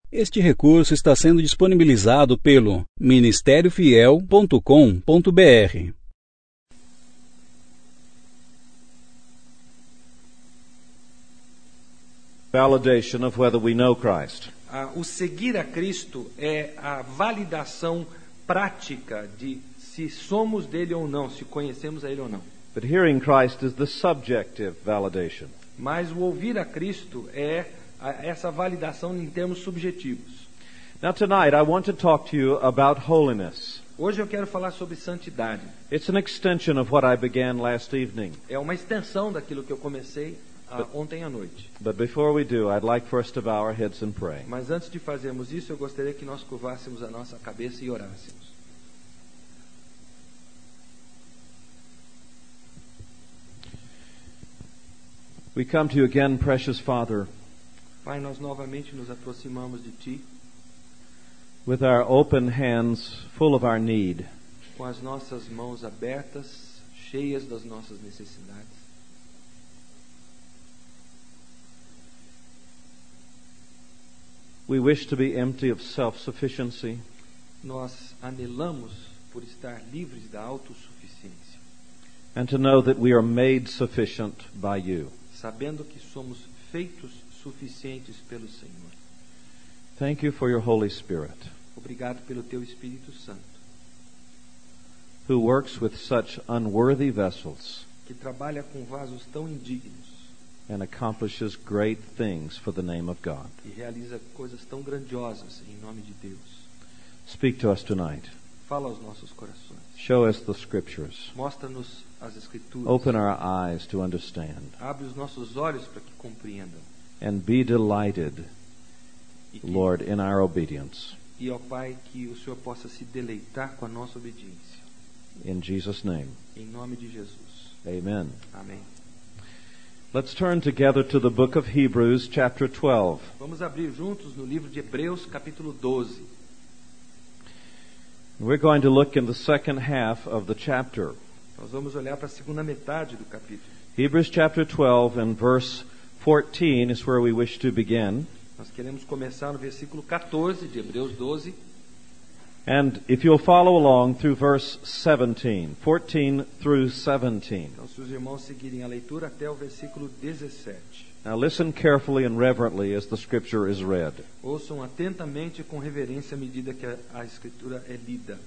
Este recurso está sendo disponibilizado pelo ministériofiel.com.br. Validation of whether we know Christ. O seguir a Cristo é a validação prática de se somos dele ou não, se conhecemos a ele ou não. But hearing Christ is the subjective validation. Mas o ouvir a Cristo é essa validação em termos subjetivos. Now tonight I want to talk to you about holiness. Hoje eu quero falar sobre santidade. It's an extension of what I began last evening. É uma extensão daquilo que eu comecei ontem à noite. But before we do, I'd like for us to bow our heads and pray. Mas antes de fazermos isso, eu gostaria que nós curvássemos a nossa cabeça e orássemos. We come to you again, precious Father, Pai, nós novamente nos aproximamos de Ti, with our open hands full of our need. com as nossas mãos abertas, cheias das nossas necessidades. We wish to be empty of self-sufficiency, Nós anelamos por estar livres da autossuficiência, and to know that we are made sufficient by you. sabendo que somos feitos suficientes pelo Senhor. Thank you for your Holy Spirit, Obrigado pelo Teu Espírito Santo, who works with such unworthy vessels que trabalha com vasos tão indignos and accomplishes great things for the name of God. e realiza coisas tão grandiosas em nome de Deus. Speak to us tonight. Fala aos nossos corações. Show us the Scriptures. Mostra-nos as Escrituras. Open our eyes to understand. Abre os nossos olhos para que compreendam. And be delighted, E, que, Lord, in our obedience. e, ó Pai, que o Senhor possa se deleitar com a nossa obediência. In Jesus' name, Em nome de Jesus. amen. Amém. Let's turn together to the book of Hebrews, chapter 12. Vamos abrir juntos no livro de Hebreus, capítulo 12. We're going to look in the second half of the chapter. Nós vamos olhar para a segunda metade do capítulo. Hebrews chapter 12 and verse 14 is where we wish to begin. Nós queremos começar no versículo 14 de Hebreus 12. And if you'll follow along through verse 17, 14 through 17. Então, se os irmãos seguirem a leitura até o versículo 17. Now listen carefully and reverently as the scripture is read. Ouçam atentamente e com reverência à medida que a Escritura é lida.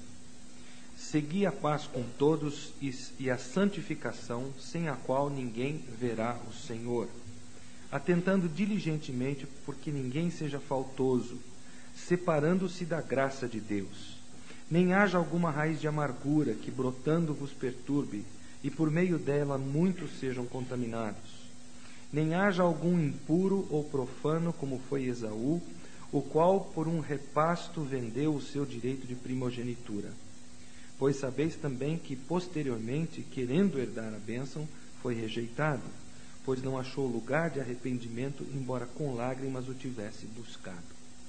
Segui a paz com todos e a santificação, sem a qual ninguém verá o Senhor. Atentando diligentemente porque ninguém seja faltoso, separando-se da graça de Deus. Nem haja alguma raiz de amargura que brotando vos perturbe, e por meio dela muitos sejam contaminados. Nem haja algum impuro ou profano como foi Esaú, o qual por um repasto vendeu o seu direito de primogenitura. Pois sabeis também que posteriormente, querendo herdar a bênção, foi rejeitado, pois não achou lugar de arrependimento, embora com lágrimas o tivesse buscado.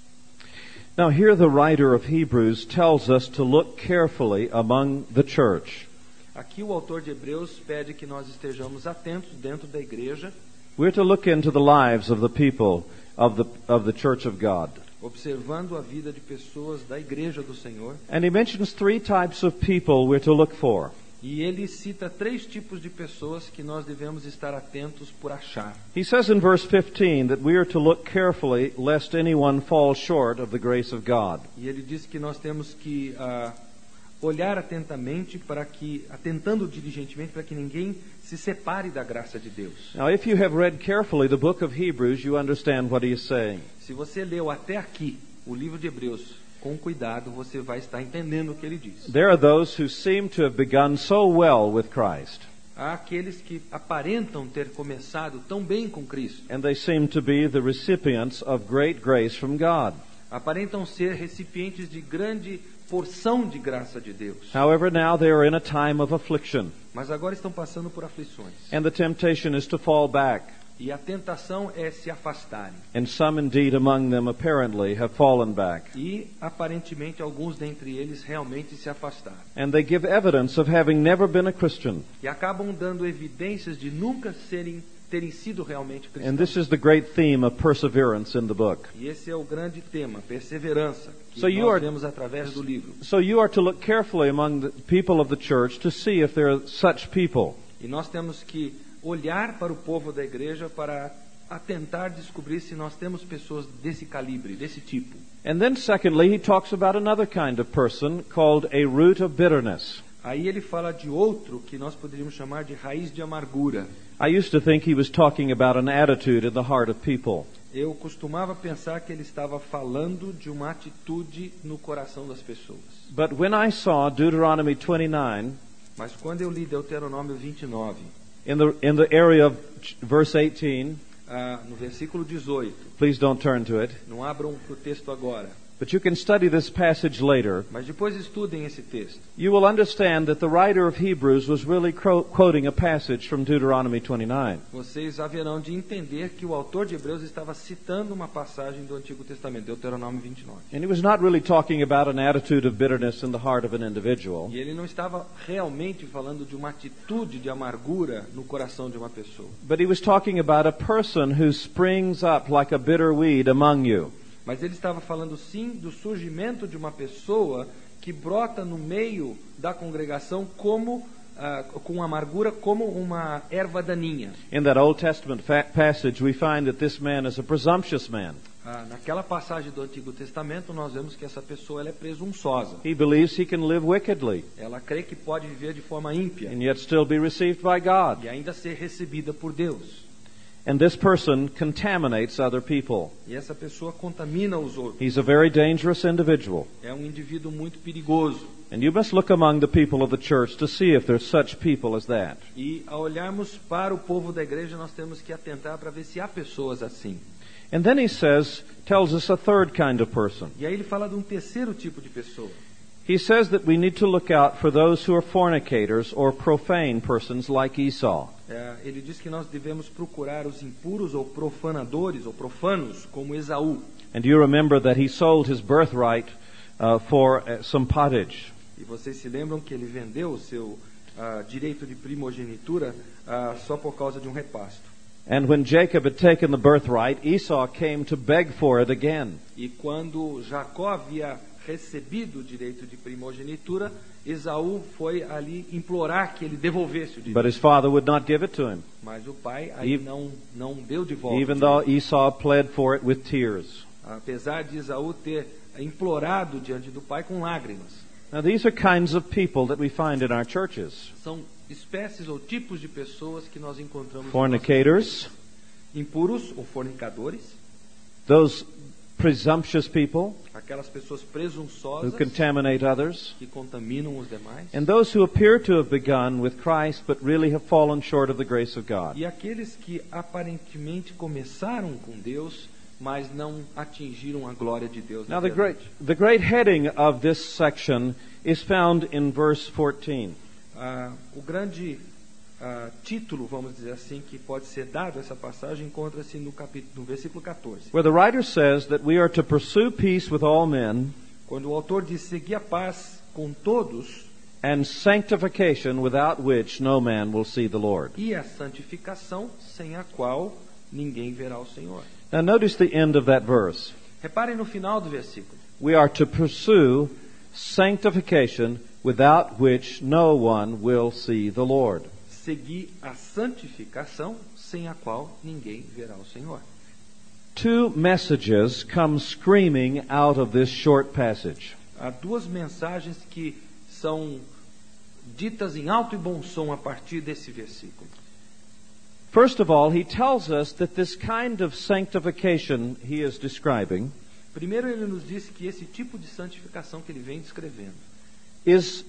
Now here the writer of Hebrews tells us to look carefully among the church. Aqui o autor de Hebreus pede que nós estejamos atentos dentro da igreja, We're to look into the lives of the people of the church of God. observando a vida de pessoas da igreja do Senhor. And he mentions three types of people we're to look for. E ele cita 3 tipos de pessoas que nós devemos estar atentos por achar. He says in verse 15 that we are to look carefully lest anyone fall short of the grace of God. E ele diz que nós temos que olhar atentamente atentando diligentemente para que ninguém se separe da graça de Deus. Now if you have read carefully the book of Hebrews, you understand what he is saying. Se você leu até aqui o livro de Hebreus com cuidado, você vai estar entendendo o que ele diz. There are those who seem to have begun so well with Christ, Há aqueles que aparentam ter começado tão bem com Cristo. and they seem to be the recipients of great grace from God. Aparentam ser recipientes de grande porção de graça de Deus. However, now they are in a time of affliction, Mas agora estão passando por aflições. and the temptation is to fall back. E a tentação é se afastarem. And some indeed among them apparently have fallen back. E, aparentemente, alguns dentre eles realmente se afastaram. And they give evidence of having never been a Christian. E acabam dando evidências de nunca serem terem sido realmente And this cristãos. is the great theme of perseverance in the book. E esse é o grande tema, perseverança, que So you nós are- vemos através do livro. So you are to look carefully among the people of the church to see if there are such people. E nós temos que olhar para o povo da igreja para tentar descobrir se nós temos pessoas desse calibre, desse tipo. And then secondly, he talks about another kind of person called a root of bitterness. Aí ele fala de outro que nós poderíamos chamar de raiz de amargura. I used to think he was talking about an attitude in the heart of people. Eu costumava pensar que ele estava falando de uma atitude no coração das pessoas. But when I saw Deuteronomy 29, Mas quando eu li Deuteronômio 29, in the area of verse 18, no versículo 18, please don't turn to it, não abram para o texto agora, but you can study this passage later. mas depois estudem esse texto. You will understand that the writer of Hebrews was really quoting a passage from Deuteronomy 29. Vocês haverão de entender que o autor de Hebreus estava citando uma passagem do Antigo Testamento, Deuteronômio 29. And he was not really talking about an attitude of bitterness in the heart of an individual. E ele não estava realmente falando de uma atitude de amargura no coração de uma pessoa. But he was talking about a person who springs up like a bitter weed among you. Mas ele estava falando sim do surgimento de uma pessoa que brota no meio da congregação como com amargura como uma erva daninha. In that Old Testament passage, we find that this man is a presumptuous man. Naquela passagem do Antigo Testamento, nós vemos que essa pessoa ela é presunçosa. He believes he can live wickedly Ela crê que pode viver de forma ímpia and yet still be received by God. e ainda ser recebida por Deus. And this person contaminates other people. E essa pessoa contamina os outros. He's a very dangerous individual. É um indivíduo muito perigoso. And you must look among the people of the church to see if there's such people as that. E ao olharmos para o povo da igreja, nós temos que atentar para ver se há pessoas assim. And then he tells us a third kind of person. E aí ele fala de um terceiro tipo de pessoa. He says that we need to look out for those who are fornicators or profane persons like Esau. Ele diz que nós devemos procurar os impuros ou profanadores ou profanos como Esaú. And do you remember that he sold his birthright for some pottage? E vocês se lembram que ele vendeu o seu direito de primogenitura só por causa de um repasto. And when Jacob had taken the birthright, Esau came to beg for it again. E quando Jacó havia recebido o direito de primogenitura, Esaú foi ali implorar que ele devolvesse o direito. But his father would not give it to him, Mas o pai aí não deu de volta. even though Esau pled for it with tears. Apesar de Esaú ter implorado diante do pai com lágrimas. Now these are kinds of people that we find in our churches. São espécies ou tipos de pessoas que nós encontramos Fornicators, impuros ou fornicadores, those presumptuous people aquelas pessoas who presunçosas contaminate others, que contaminam os demais, and those who appear to have begun with Christ but really have fallen short of the grace of God. e aqueles que aparentemente começaram com Deus, mas não atingiram a glória de Deus. Now na verdade. the great heading of this section is found in verse 14. O grande título, vamos dizer assim, que pode ser dado a essa passagem encontra-se no versículo 14. Where the writer says that we are to pursue peace with all men Quando o autor diz seguir a paz com todos and sanctification without which no man will see the Lord. e a santificação sem a qual ninguém verá o Senhor. Now notice the end of that verse. Reparem no final do versículo. We are to pursue sanctification without which no one will see the Lord. Seguir a santificação sem a qual ninguém verá o Senhor. Two messages come screaming out of this short passage. Há duas mensagens que são ditas em alto e bom som a partir desse versículo. First of all, he tells us that this kind of sanctification he is describing Primeiro ele nos diz que esse tipo de santificação que ele vem descrevendo, is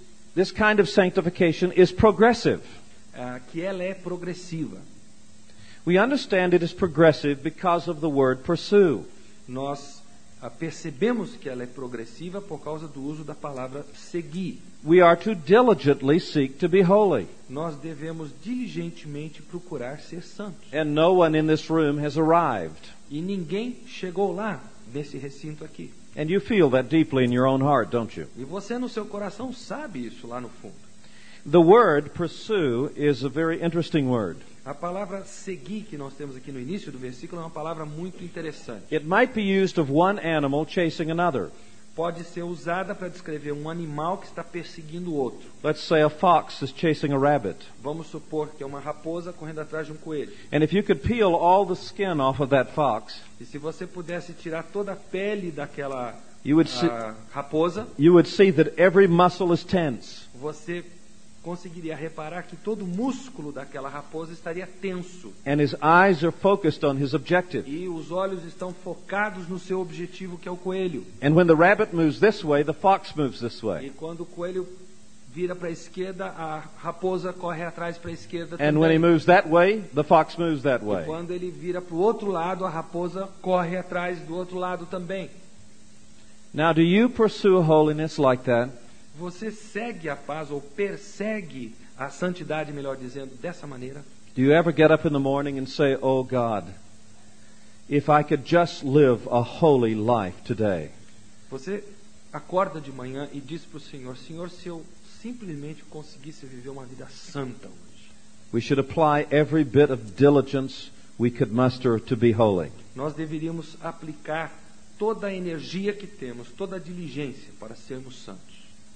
progressive. Que ela é progressiva. We understand it is progressive because of the word pursue. Nós percebemos que ela é progressiva por causa do uso da palavra seguir. We are to diligently seek to be holy. Nós devemos diligentemente procurar ser santos. And no one in this room has arrived. E ninguém chegou lá, nesse recinto aqui. And you feel that deeply in your own heart, don't you? E você no seu coração sabe isso lá no fundo. The word pursue is a very interesting word. A palavra seguir que nós temos aqui no início do versículo é uma palavra muito interessante. It might be used of one animal chasing another. Pode ser usada para descrever um animal que está perseguindo o outro. Let's say a fox is chasing a rabbit. Vamos supor que é uma raposa correndo atrás de um coelho. And if you could peel all the skin off of that fox, E se você pudesse tirar toda a pele daquela you would raposa, see that every muscle is tense. você conseguiria reparar que todo o músculo daquela raposa estaria tenso. And his eyes are focused on his objective. E os olhos estão focados no seu objetivo, que é o coelho. And when the rabbit moves this way, the fox moves this E way. quando o coelho vira para a esquerda, a raposa corre atrás para a esquerda And when he também. moves that way, the fox moves that E way. quando ele vira para o outro lado, a raposa corre atrás do outro lado também. Now, do you pursue holiness like that? Você segue a paz ou persegue a santidade, melhor dizendo, dessa maneira? Do you ever get up in the morning and say, "Oh God, if I could just live a holy life today"? Você acorda de manhã e diz para o Senhor: Senhor, se eu simplesmente conseguisse viver uma vida santa hoje. We should apply every bit of diligence we could muster to be holy. Nós deveríamos aplicar toda a energia que temos, toda a diligência para sermos santos.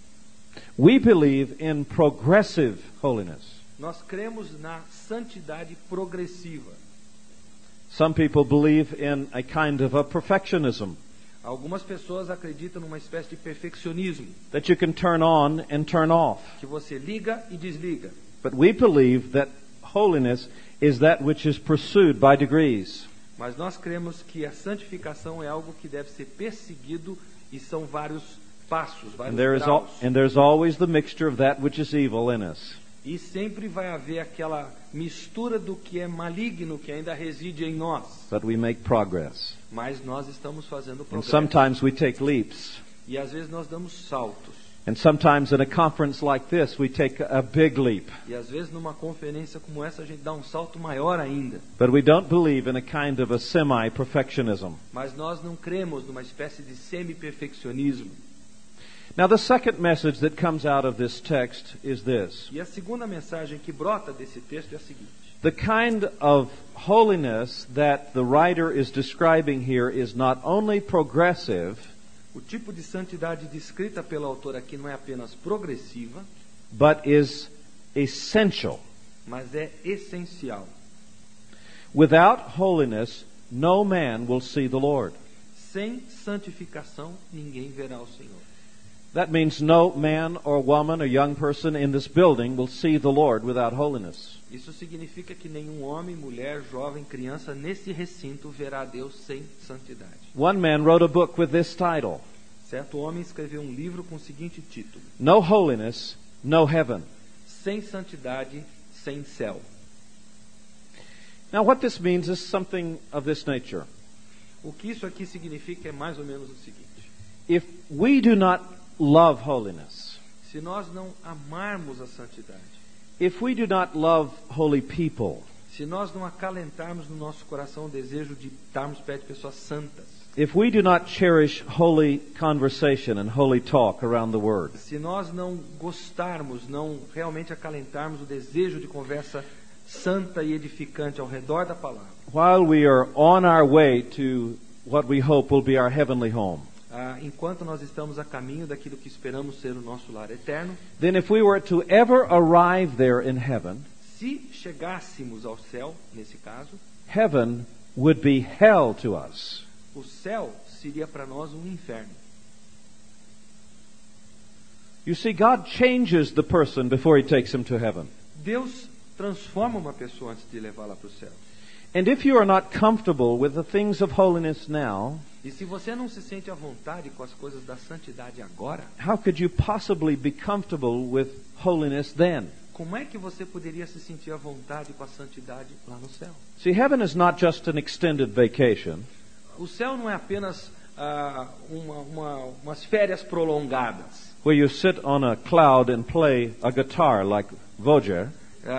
We believe in progressive holiness. Nós cremos na santidade progressiva. Some people believe in a kind of a perfectionism, Algumas pessoas acreditam numa espécie de perfeccionismo, that you can turn on and turn off. que você liga e desliga. But we believe that holiness is that which is pursued by degrees. Mas nós cremos que a santificação é algo que deve ser perseguido e são vários passos, vários graus. And there's always the mixture of that which is evil in us. E sempre vai haver aquela mistura do que é maligno que ainda reside em nós. But we make progress. Mas nós estamos fazendo And progresso. sometimes we take leaps. E às vezes nós damos saltos. And sometimes in a conference like this, we take a big leap. E às vezes numa conferência como essa a gente dá um salto maior ainda. But we don't believe in a kind of a semi-perfectionism. Mas nós não cremos numa espécie de semi-perfeccionismo. Now, the second message that comes out of this text is this. E a segunda mensagem que brota desse texto é a seguinte: The kind of holiness that the writer is describing here is not only progressive, o tipo de santidade descrita pelo autor aqui não é apenas progressiva, but is essential. mas é essencial. Without holiness, no man will see the Lord. Sem santificação, ninguém verá o Senhor. That means no man or woman or young person in this building will see the Lord without holiness. Isso significa que nenhum homem, mulher, jovem, criança nesse recinto verá Deus sem santidade. One man wrote a book with this title, Certo homem escreveu um livro com o seguinte título: No Holiness, No Heaven. Sem santidade, sem céu. Now what this means is something of this nature. O que isso aqui significa é mais ou menos o seguinte: If we do not love holiness, se nós não amarmos a santidade, if we do not love holy people, se nós não acalentarmos no nosso coração o desejo de estarmos perto de pessoas santas, if we do not cherish holy conversation and holy talk around the Word, se nós não gostarmos, não realmente acalentarmos o desejo de conversa santa e edificante ao redor da palavra, while we are on our way to what we hope will be our heavenly home, enquanto nós estamos a caminho daquilo que esperamos ser o nosso lar eterno, then if we were to ever arrive there in heaven, se chegássemos ao céu, nesse caso, heaven would be hell to us. o céu seria para nós um inferno. You see, God changes the person before He takes him to heaven. Deus transforma uma pessoa antes de levá-la para o céu. And if you are not comfortable with the things of holiness now, E se você não se sente à vontade com as coisas da santidade agora, how could you possibly be comfortable with holiness then? como é que você poderia se sentir à vontade com a santidade lá no céu? See, heaven is not just an extended vacation. O céu não é apenas umas férias prolongadas, Where you sit on a cloud and play a guitar like Voger.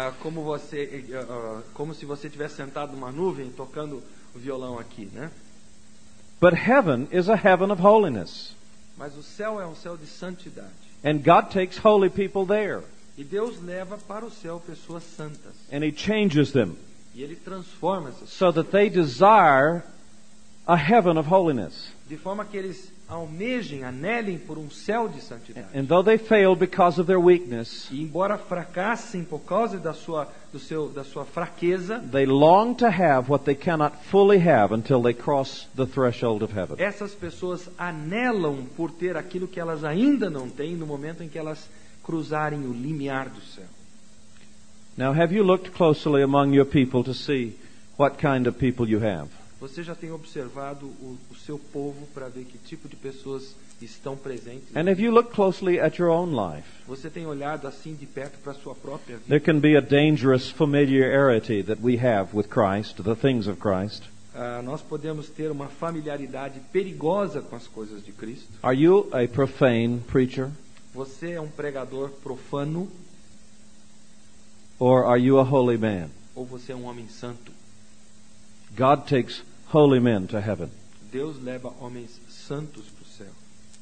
como se você estivesse sentado numa nuvem tocando o violão aqui, né? But heaven is a heaven of holiness. Mas o céu é um céu de santidade. And God takes holy people there. E Deus leva para o céu pessoas santas. And He changes them E Ele transforma essas so that they desire a heaven of holiness. de forma que eles almejem, anelem por um céu de santidade. And though they failed because of their weakness, E embora fracassem por causa da sua fraqueza, they long to have what they cannot fully have until they cross the threshold of heaven. essas pessoas anelam por ter aquilo que elas ainda não têm no momento em que elas cruzarem o limiar do céu. Now, have you looked closely among your people to see what kind of people you have? Você já tem observado o seu povo para ver que tipo de pessoas estão presentes? And have you looked closely at your own life? Você tem olhado assim de perto para a sua própria vida? There can be a dangerous familiarity that we have with Christ, the things of Christ. Nós podemos ter uma familiaridade perigosa com as coisas de Cristo. Are you a profane preacher? Você é um pregador profano Or are you a holy man? ou você é um homem santo? God takes holy men to heaven. Deus leva homens santos para o céu.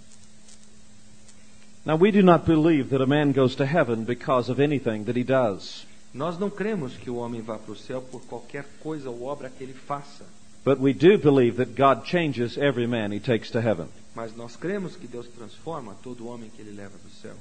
Now, we do not believe that a man goes to heaven because of anything that he does. Nós não cremos que o homem vá para o céu por qualquer coisa ou obra que ele faça. But we do believe that God changes every man he takes to heaven. Mas nós cremos que Deus transforma todo homem que ele leva para o céu.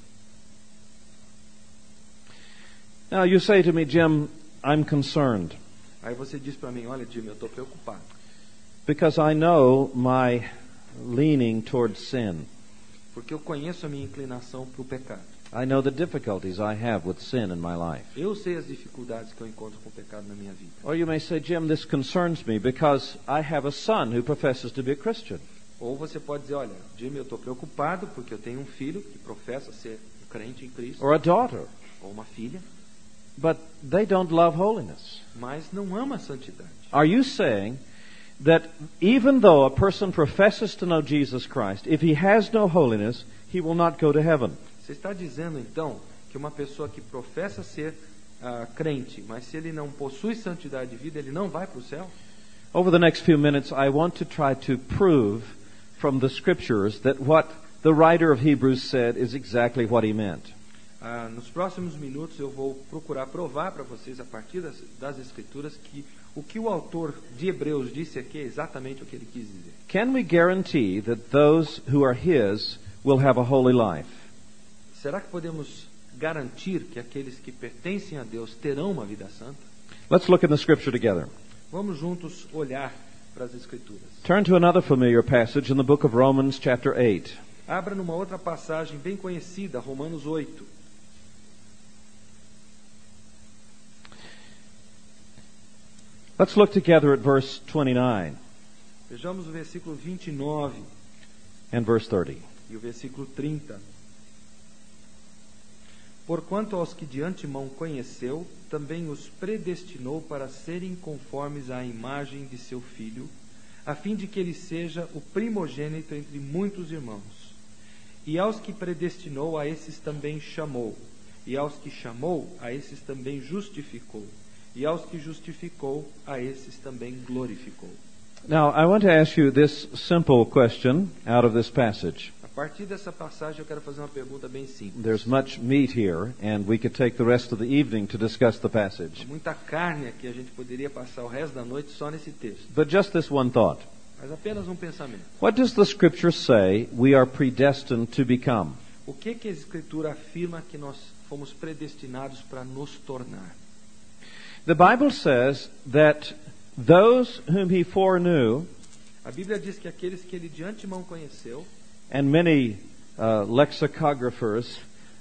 Now, you say to me, Jim, I'm concerned Aí você diz para mim, olha, Jimmy, eu estou preocupado. because I know my leaning towards sin. Porque eu conheço a minha inclinação para o pecado. I know the difficulties I have with sin in my life. Eu sei as dificuldades que eu encontro com o pecado na minha vida. Or you may say, Jim, this concerns me because I have a son who professes to be a Christian. Ou você pode dizer, olha, Jimmy, eu estou preocupado porque eu tenho um filho que professa ser um crente em Cristo, Or a daughter. ou uma filha, But they don't love holiness. mas não ama a santidade. Are you saying that even though a person professes to know Jesus Christ, if he has no holiness, he will not go to heaven? Você está dizendo, então, que uma pessoa que professa ser crente, mas se ele não possui santidade de vida, ele não vai para o céu? Over the next few minutes, I want to try to prove from the Scriptures that what the writer of Hebrews said is exactly what he meant. Nos próximos minutos eu vou procurar provar para vocês, a partir das Escrituras, que o que o autor de Hebreus disse aqui é exatamente o que ele quis dizer. Can we guarantee that those who are his will have a holy life? Será que podemos garantir que aqueles que pertencem a Deus terão uma vida santa? Let's look in the Scripture together. Vamos juntos olhar para as Escrituras. Turn to another familiar passage in the book of Romans, chapter 8. Abra numa outra passagem bem conhecida, Romanos 8. Let's look together at verse 29 Vejamos o versículo 29 and verse 30. e o versículo 30. Porquanto aos que de antemão conheceu, também os predestinou para serem conformes à imagem de seu Filho, a fim de que ele seja o primogênito entre muitos irmãos. E aos que predestinou, a esses também chamou. E aos que chamou, a esses também justificou. E aos que justificou, a esses também glorificou. Now, I want to ask you this simple question out of this passage. A partir dessa passagem eu quero fazer uma pergunta bem simples. There's much meat here, and we could take the rest of the evening to discuss the Há passage. muita carne aqui, a gente poderia passar o resto da noite só nesse texto. But just this one thought. Mas apenas um pensamento. What does the Scripture say we are predestined to become? O que a Escritura afirma que nós fomos predestinados para nos tornar? The Bible says that those whom he foreknew, A Bíblia diz que aqueles que ele de antemão conheceu, and many lexicographers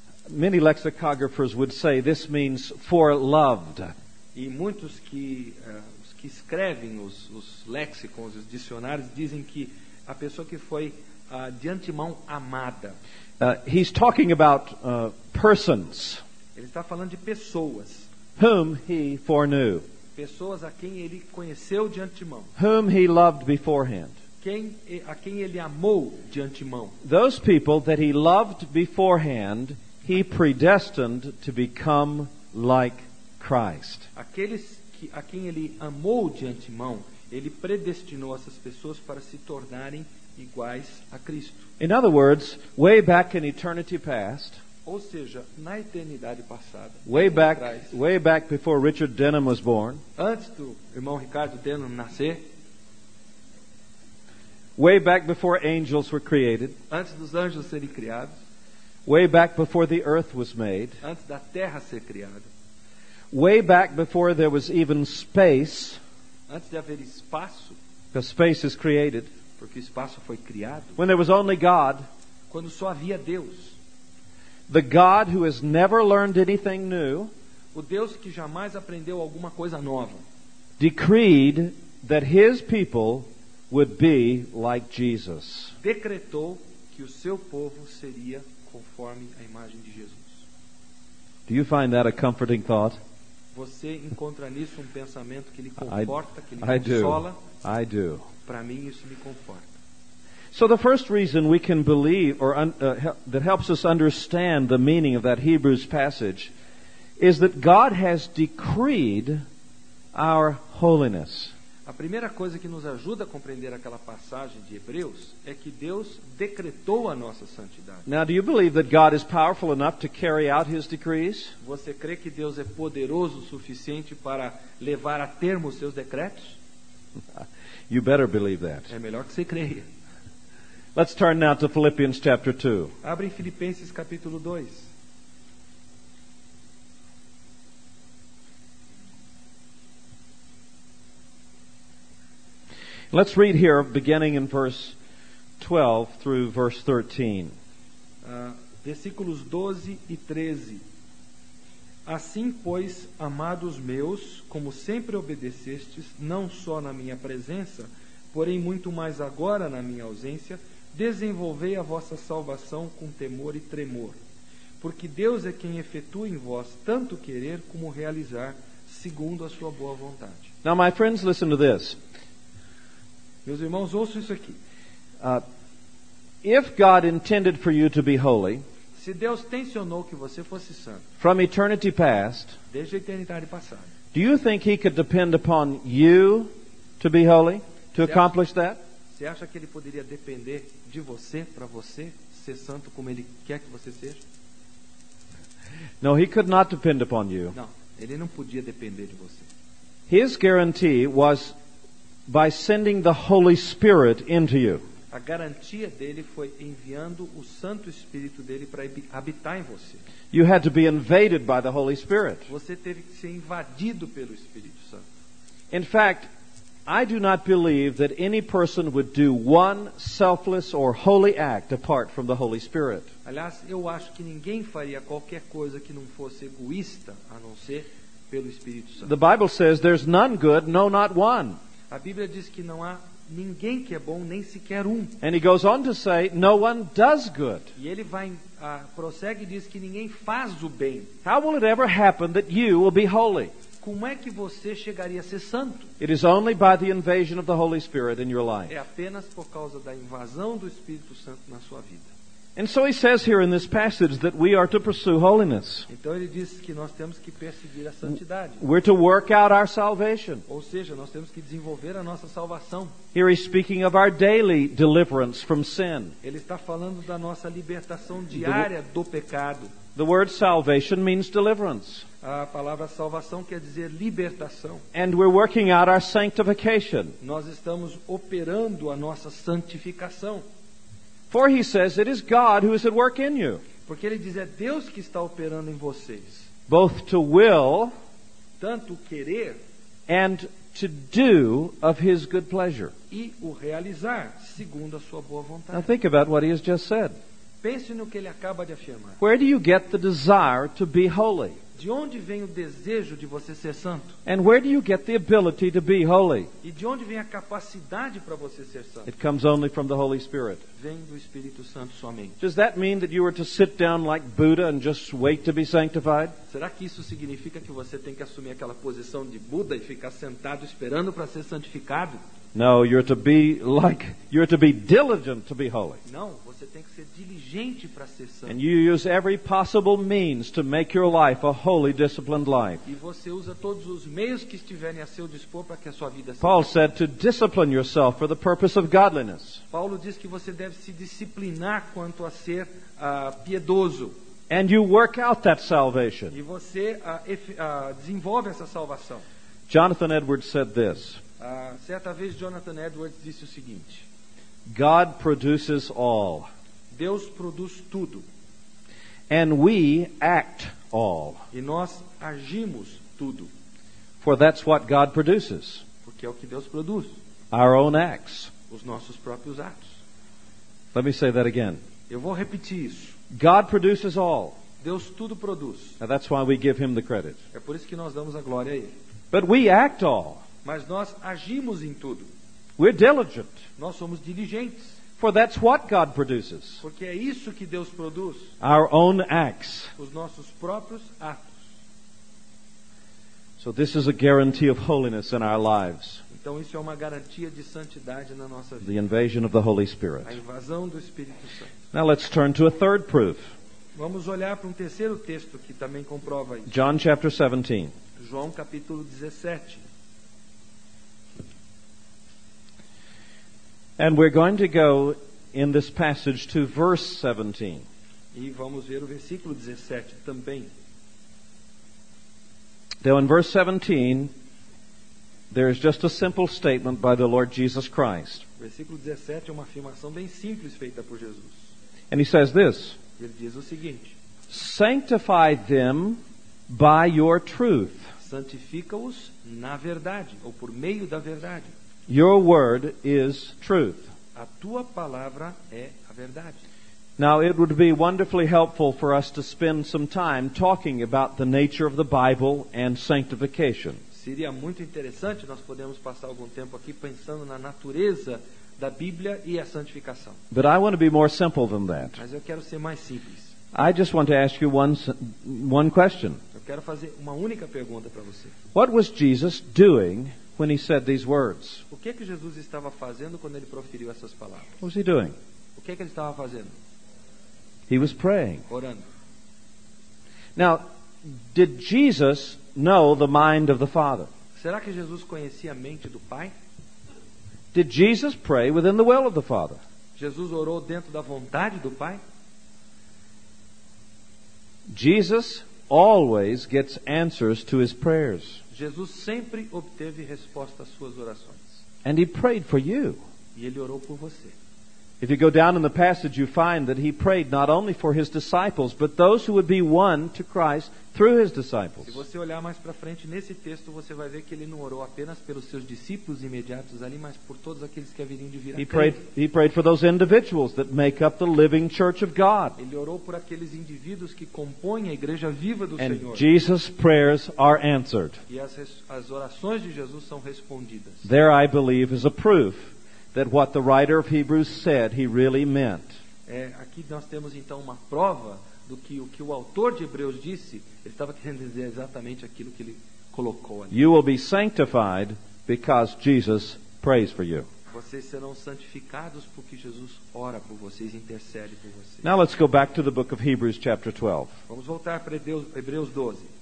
would say this means foreloved. e muitos os que escrevem os léxicons, os dicionários, dizem que a pessoa que foi de antemão amada. He's talking about persons Ele está falando de pessoas. whom he foreknew, Pessoas a quem ele conheceu de antemão. whom he loved beforehand. A quem ele amou de antemão. Those people that he loved beforehand, he predestined to become like Christ. Aqueles a quem ele amou de antemão, ele predestinou essas pessoas para se tornarem iguais a Cristo. In other words, way back in eternity past, Ou seja, na eternidade passada, way lá atrás, back before Richard Denham was born, antes do irmão Ricardo Denham nascer, way back before angels were created, antes dos anjos serem criados, way back before the earth was made, antes da terra ser criada, way back before there was even space, antes de haver espaço, because space is created, porque o espaço foi criado, when there was only God, quando só havia Deus, the God who has never learned anything new, o Deus que jamais aprendeu alguma coisa nova, decreed that His people would be like Jesus. decretou que o seu povo seria conforme a imagem de Jesus. Do you find that a comforting thought? Você encontra nisso um pensamento que lhe conforta, que lhe I do. consola? I do. Para mim isso me conforta. So the first reason we can believe, or that helps us understand the meaning of that Hebrews passage, is that God has decreed our holiness. A primeira coisa que nos ajuda a compreender aquela passagem de Hebreus é que Deus decretou a nossa santidade. Now, do you believe that God is powerful enough to carry out His decrees? Você crê que Deus é poderoso o suficiente para levar a termo os seus decretos? You better believe that. É melhor que você creia. Let's turn now to Philippians chapter 2. Abre em Filipenses capítulo 2. Let's read here, beginning in verse 12 through verse 13. Versículos 12 e 13. Assim, pois, amados meus, como sempre obedecestes, não só na minha presença, porém muito mais agora na minha ausência, desenvolvei a vossa salvação com temor e tremor. Porque Deus é quem efetua em vós tanto querer como realizar, segundo a sua boa vontade. Now, my friends, listen to this. Meus irmãos, ouçam isso aqui. If God intended for you to be holy, Se Deus tensionou que você fosse santo, from eternity past, desde a eternidade passada, do you think He could depend upon you to be holy, to accomplish that? você acha que Ele poderia depender de você, para você ser santo como Ele quer que você seja? No, He could not depend upon you. Não, Ele não podia depender de você. His guarantee was by sending the Holy Spirit into you. A garantia dele foi enviando o Santo Espírito dele para habitar em você. You had to be invaded by the Holy Spirit. Você teve que ser invadido pelo Espírito Santo. In fact, I do not believe that any person would do one selfless or holy act apart from the Holy Spirit. Aliás, eu acho que ninguém faria qualquer coisa que não fosse egoísta, a não ser pelo Espírito Santo. The Bible says there's none good, no, not one. A Bíblia diz que não há ninguém que é bom, nem sequer um. And he goes on to say, no one does good. E ele prossegue e diz que ninguém faz o bem. How will it ever happen that you will be holy? Como é que você chegaria a ser santo? It is only by the invasion of the Holy Spirit in your life. É apenas por causa da invasão do Espírito Santo na sua vida. And so he says here in this passage that we are to pursue holiness. Então ele diz que nós temos que perseguir a santidade. We're to work out our salvation. Ou seja, nós temos que desenvolver a nossa salvação. Here he's speaking of our daily deliverance from sin. Ele está falando da nossa libertação diária do pecado. The word salvation means deliverance. A palavra salvação quer dizer libertação. And we're working out our sanctification. Nós estamos operando a nossa santificação. For he says it is God who is at work in you, Porque ele diz, é Deus que está operando em vocês. both to will Tanto o querer and to do of his good pleasure. e o realizar, segundo a sua boa Now vontade. think about what he has just said. Pense no que ele acaba de afirmar. Where do you get the desire to be holy? De onde vem o desejo de você ser santo? And where do you get the ability to be holy? E de onde vem a capacidade para você ser santo? It comes only from the Holy Spirit. Vem do Espírito Santo somente. Does that mean that you are to sit down like Buddha and just wait to be sanctified? Será que isso significa que você tem que assumir aquela posição de Buda e ficar sentado esperando para ser santificado? No, you're to be diligent to be holy. Não, você tem que ser diligente para ser santo. And you use every possible means to make your life a holy, disciplined life. E você usa todos os meios que estiverem a seu dispor para que a sua vida seja. Paul said to discipline yourself for the purpose of godliness. Paulo diz que você deve se disciplinar quanto a ser piedoso. and you work out that salvation. E você desenvolve essa salvação. Jonathan Edwards said this: Certa vez Jonathan Edwards disse o seguinte: God produces all, Deus produz tudo and we act all. e nós agimos tudo, For that's what God produces, porque é o que Deus produz, our own acts. os nossos próprios atos. Let me say that again. Eu vou repetir isso. God produces all. Deus tudo produz. Now that's why we give him the credit. É por isso que nós damos a glória a Ele. But we act all. Mas nós agimos em tudo. We're diligent. Nós somos diligentes, For that's what God produces, porque é isso que Deus produz, our own acts. os nossos próprios atos. So this is a guarantee of holiness in our lives, Então isso é uma garantia de santidade na nossa the vida. invasion of the Holy Spirit. A invasão do Espírito Santo. Now let's turn to a third proof. Vamos olhar para um terceiro texto que também comprova isso. John chapter 17. João capítulo 17. And we're going to go in this passage to verse 17. E vamos ver o versículo 17 também. Now in verse 17, there is just a simple statement by the Lord Jesus Christ. O versículo 17 é uma afirmação bem simples feita por Jesus. And he says this: Ele diz o seguinte: Sanctify them by your truth. santifica-os na verdade, ou por meio da verdade. Your word is truth. A tua palavra é a verdade. Now, it would be wonderfully helpful for us to spend some time talking about the nature of the Bible and sanctification. Seria muito interessante nós podemos passar algum tempo aqui pensando na natureza da Bíblia e a santificação. But I want to be more simple than that. Mas eu quero ser mais simples. I just want to ask you one question. Eu quero fazer uma única pergunta para você. What was Jesus doing when he said these words? O que Jesus estava fazendo quando ele proferiu essas palavras? What was he doing? O que ele estava fazendo? He was praying. Orando. Now, did Jesus know the mind of the Father? Será que Jesus conhecia a mente do Pai? Did Jesus pray within the will of the Father? Jesus orou dentro da vontade do Pai? Jesus always gets answers to his prayers. Jesus sempre obteve resposta às suas orações. And he prayed for you. E ele orou por você. If you go down in the passage, you find that he prayed not only for his disciples, but those who would be won to Christ through his disciples. Se você olhar mais para frente nesse texto, você vai ver que ele não orou apenas pelos seus discípulos imediatos ali, mas por todos aqueles que haveriam de vir a crer. He prayed for those individuals that make up the living church of God. Ele orou por aqueles indivíduos que compõem a igreja viva do And Senhor. Jesus' prayers are answered. E as orações de Jesus são respondidas. There, I believe, is a proof that what the writer of Hebrews said he really meant. Aqui nós temos então uma prova do que o que o autor de Hebreus disse. Ele estava querendo dizer exatamente aquilo que ele colocou ali. You will be sanctified because Jesus prays for you. Vocês serão santificados porque Jesus ora por vocês, intercede por vocês. Now let's go back to the book of Hebrews chapter 12. Vamos voltar para Hebreus 12.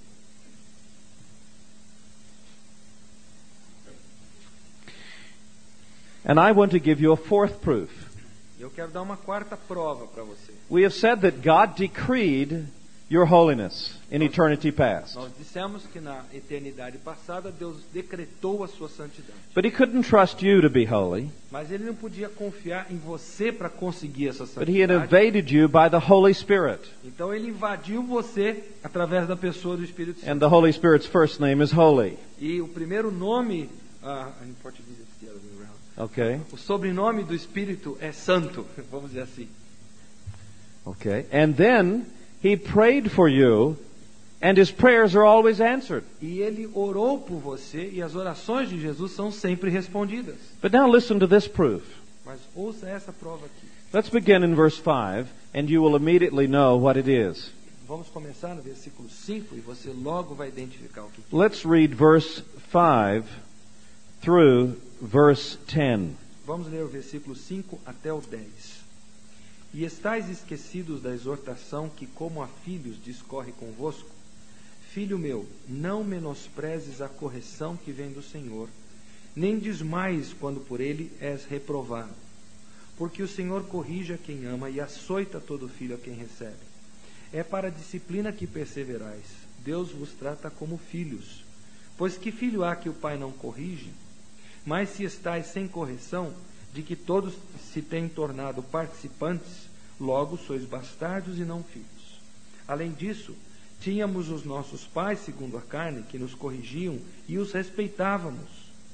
And I want to give you a fourth proof. Eu quero dar uma quarta prova para você. We have said that God decreed your holiness in eternity past. Nós dissemos que na eternidade passada Deus decretou a sua santidade. But he couldn't trust you to be holy. Mas ele não podia confiar em você para conseguir essa But he had santidade. invaded you by the Holy Spirit. Então ele invadiu você através da pessoa do Espírito Santo. And the Holy Spirit's first name is Holy. E o primeiro nome, em português it's the other way around. Okay? O sobrenome do Espírito é Santo, vamos dizer assim. Okay. And then he prayed for you, and his prayers are always answered. E ele orou por você e as orações de Jesus são sempre respondidas. But now listen to this proof. Mas ouça essa prova aqui. Let's begin in verse 5, and you will immediately know what it is. Vamos começar no versículo 5 e você logo vai identificar o que é. Let's read verse 5 through verse 10. Vamos ler o versículo 5 até o 10. E estais esquecidos da exortação que, como a filhos, discorre convosco? Filho meu, não menosprezes a correção que vem do Senhor, nem desmaies quando por ele és reprovado. Porque o Senhor corrige a quem ama e açoita todo filho a quem recebe. É para a disciplina que perseverais. Deus vos trata como filhos. Pois que filho há que o pai não corrige? Mas se estáis sem correção, de que todos se têm tornado participantes, logo sois bastardos e não filhos. Além disso, tínhamos os nossos pais, segundo a carne, que nos corrigiam e os respeitávamos.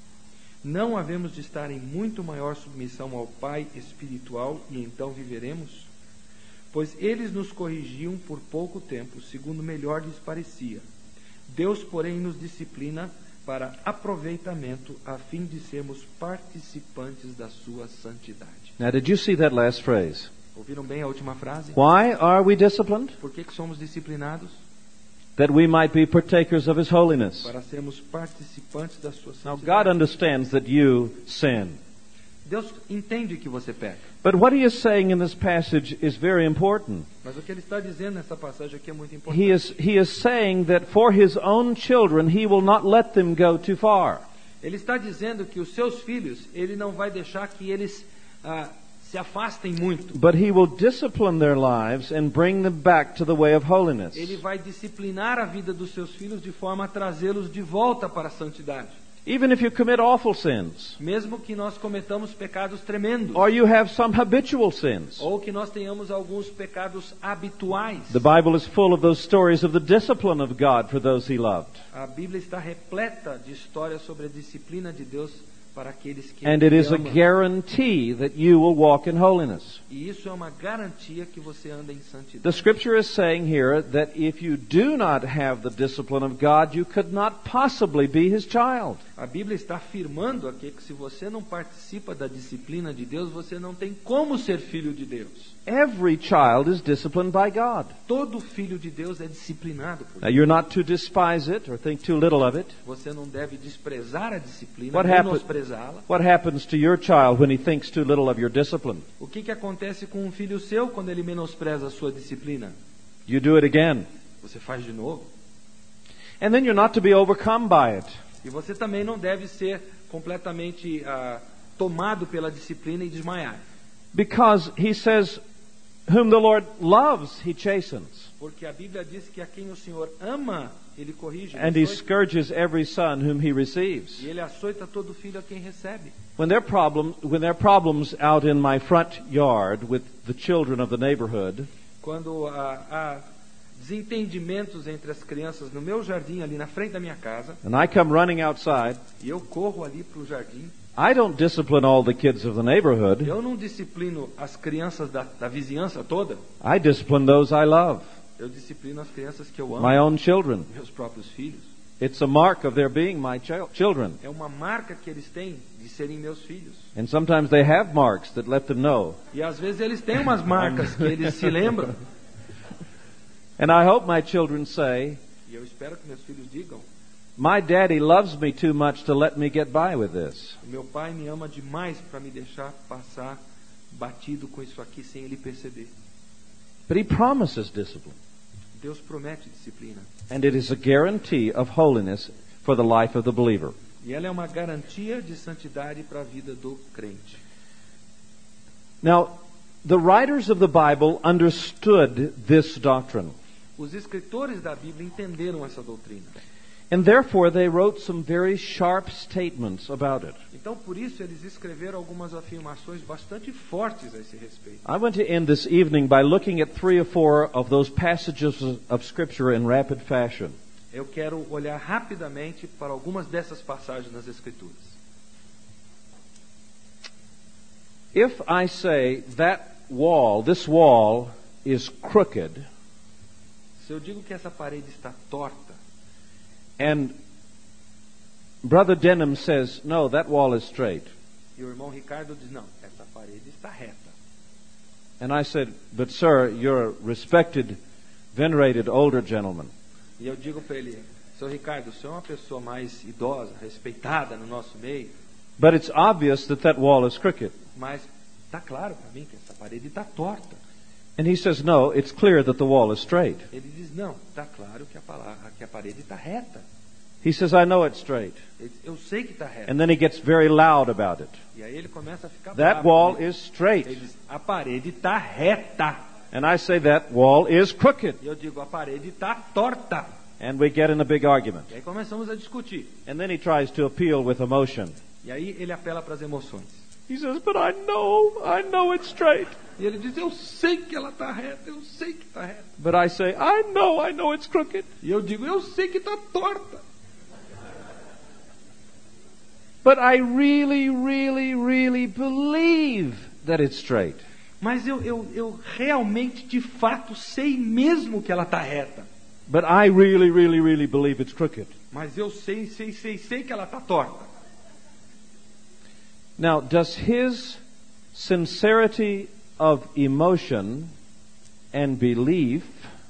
Não havemos de estar em muito maior submissão ao Pai espiritual e então viveremos? Pois eles nos corrigiam por pouco tempo, segundo melhor lhes parecia. Deus, porém, nos disciplina para aproveitamento, a fim de sermos participantes da sua santidade. Now, did you see that last phrase? Ouviram bem a última frase? Why are we disciplined? Por que somos disciplinados? That we might be partakers of His holiness. Para sermos participantes da sua Now, santidade. God understands that you sin. Deus entende que você peca. But what He is saying in this passage is very important. Mas o que ele está dizendo nessa passagem aqui é muito importante. He is saying that for His own children, He will not let them go too far. Ele está dizendo que os seus filhos, ele não vai deixar que eles se afastem muito. But He will discipline their lives and bring them back to the way of holiness. Ele vai disciplinar a vida dos seus filhos de forma a trazê-los de volta para a santidade. Even if you commit awful sins, Mesmo que nós cometamos pecados tremendos, or you have some habitual sins. ou que nós tenhamos alguns pecados habituais. The Bible is full of those stories of the discipline of God for those He loved. A Bíblia está repleta de histórias sobre a disciplina de Deus para aqueles que And it Ele is a ama. guarantee that you will walk in holiness. E isso é uma garantia que você anda em santidade. The Scripture is saying here that if you do not have the discipline of God, you could not possibly be His child. A Bíblia está afirmando aqui que se você não participa da disciplina de Deus, você não tem como ser filho de Deus. Every child is disciplined by God. Todo filho de Deus é disciplinado por Now, Deus. you're not to despise it or think too little of it. Você não deve desprezar a disciplina, What happen- menosprezá-la. What happens to your child when he thinks too little of your discipline? O que acontece com um filho seu quando ele menospreza a sua disciplina? You do it again. Você faz de novo. And then you're not to be overcome by it. E você também não deve ser completamente tomado pela disciplina e desmaiar. Because he says, whom the Lord loves, He chastens. Porque a Bíblia diz que a quem o Senhor ama, Ele corrige. And He scourges every son whom He receives. E Ele açoita todo filho a quem recebe. When there are problems out in my front yard with the children of the neighborhood, Quando há desentendimentos entre as crianças no meu jardim, ali na frente da minha casa, and I come running outside, e eu corro ali para o jardim, I don't discipline all the kids of the neighborhood. eu não disciplino as crianças da vizinhança toda, I discipline those I love, eu disciplino as crianças que eu amo, my own children. meus próprios filhos. It's a mark of their being my children. É uma marca que eles têm de serem meus filhos. And sometimes they have marks that let them know. E às vezes eles têm umas marcas que eles se lembram. And I hope my children say, E eu espero que meus filhos digam: my daddy loves me too much to let me get by with this. meu pai me ama demais para me deixar passar batido com isso aqui sem ele perceber. But He promises discipline. Deus promete disciplina. And it is a guarantee of holiness for the life of the believer. E ela é uma garantia de santidade para a vida do crente. Now, the writers of the Bible understood this doctrine. Os escritores da Bíblia entenderam essa doutrina. And therefore they wrote some very sharp statements about it. Então, por isso, eles escreveram algumas afirmações bastante fortes a esse respeito. I want to end this evening by looking at 3 or 4 of those passages of Scripture in rapid fashion. Eu quero olhar rapidamente para algumas dessas passagens nas Escrituras. If I say that wall, this wall is crooked, Se eu digo que essa parede está torta, and Brother Denham says, no, that wall is straight. e o irmão Ricardo diz: não, essa parede está reta. And I said, but sir, you're a respected, venerated older gentleman. E eu digo para ele: seu Ricardo, o senhor é uma pessoa mais idosa, respeitada no nosso meio, But it's obvious that that wall is crooked. mas está claro para mim que essa parede está torta. And he says, no, it's clear that the wall is straight. Ele diz: não, está claro que a parede está reta. He says, I know it's straight. Ele diz: eu sei que está reta. And then he gets very loud about it. E aí ele começa a ficar That bravo wall comigo. is straight. Ele diz: a parede está reta. And I say that wall is crooked. E eu digo, a parede está torta. And we get in a big argument. E aí começamos a discutir. And then he tries to appeal with emotion. E aí ele apela para as emoções. He says, but I know it's straight. E ele diz, eu sei que ela está reta, eu sei que está reta. But I say, I know it's crooked. E eu digo, eu sei que está torta. But I really believe that it's straight. Mas eu realmente, de fato, sei mesmo que ela está reta. But I really believe it's crooked. Mas eu sei que ela está torta. Now, does his sincerity of emotion and belief